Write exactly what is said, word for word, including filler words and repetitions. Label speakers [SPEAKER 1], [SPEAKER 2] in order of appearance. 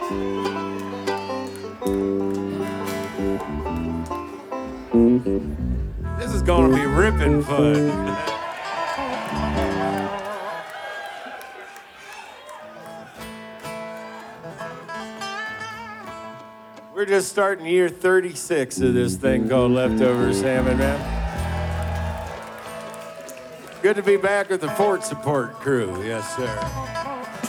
[SPEAKER 1] This is going to be ripping fun. We're just starting year thirty-six of this thing called Leftover Salmon, man. Good to be back with the Fort Support crew. Yes, sir.